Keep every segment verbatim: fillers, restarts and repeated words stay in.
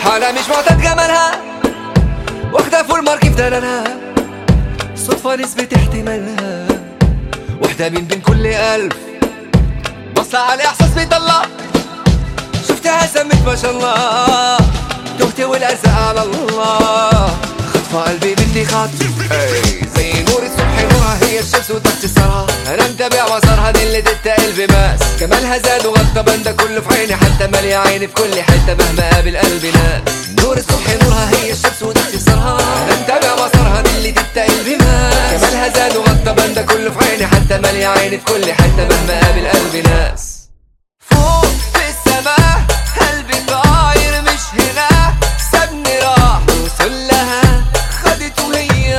حالة مش معتاد جمالها، واخدة فول مارك في دلالها، صدفة نسبة احتمالها، واحدة من بين كل ألف، بصة على إحساس بيطلع، شفتها سمت ما شاء الله، تهت والأرزاق على الله، خطفة قلبي مني خطف زي نور الصبح نورها هي الشمس وتحت السرها، أنا متابع مسارها دي اللي تتقل بماس، كمالها زاد وغطى بنده كله في عيني، حتى مالية عيني في كل حتة مهما قابل قلبي ناس. نور الصبح نورها هي الشمس وتحت السرها، أنا متابع مسارها دي اللي تتقل بماس، كمالها زاد وغطى بنده كله في عيني، حتى مالية عيني في كل حتة مهما قابل قلبي ناس. فوق في السماء قلبي طاير مش هنا، سابني راح وصل لها خدته هي.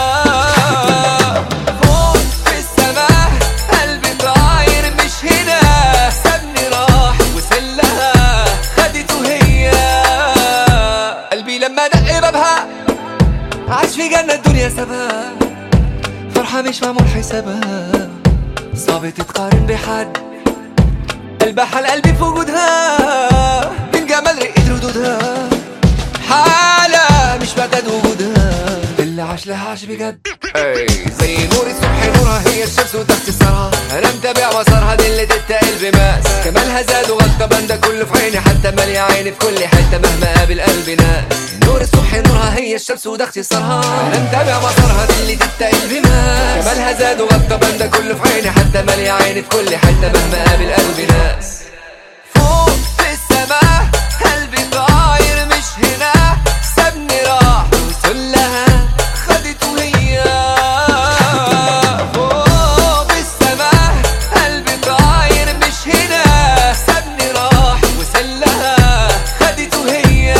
فوق في السماء قلبي طاير مش هنا، سابني راح وصل لها خدته هي. قلبي لما دق بابها عاش في جنة الدنيا سابها، فرحة مش معمول حسابها، صعب تتقارن بحد، قلبها حال قلبي في وجودها، من جمال رقة ردودها، حالة مش معتاد وجودها، اللي عاش لها عاش بجد. زي نور الصبح نورها هي الشمس وتحت السرها، انا متابع مسارها دي اللي تتقل بماس، كمالها زاد وغطى بنده كله في عيني، حتى مالية عيني في كل حتة مهما قابل قلبي ناس. نور الصبح نورها هي الشمس وتحت السرها، انا متابع مسارها دي اللي تتقل بماس، كمالها زاد وغطى بنده كله في عيني، حتى مالية عيني في كل حتة مهما قابل قلبي ناس. فوق في السماء قلبي طاير مش هنا، سابني راح وصل لها خدته هي. فوق في السماء قلبي طاير مش هنا، سابني راح وصل لها خدته هي.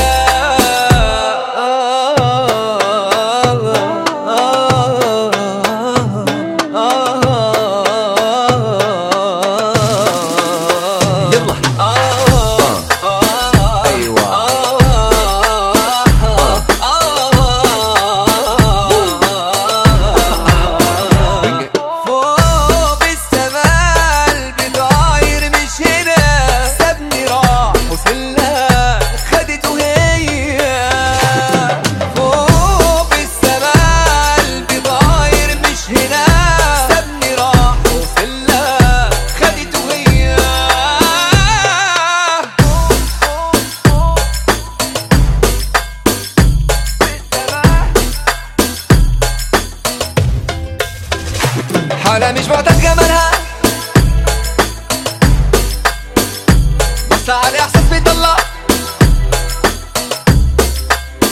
حالة مش معتاد جمالها، بص على إحساس بيطلع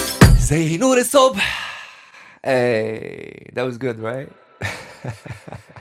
زي نور الصبح. Hey, that was good, right?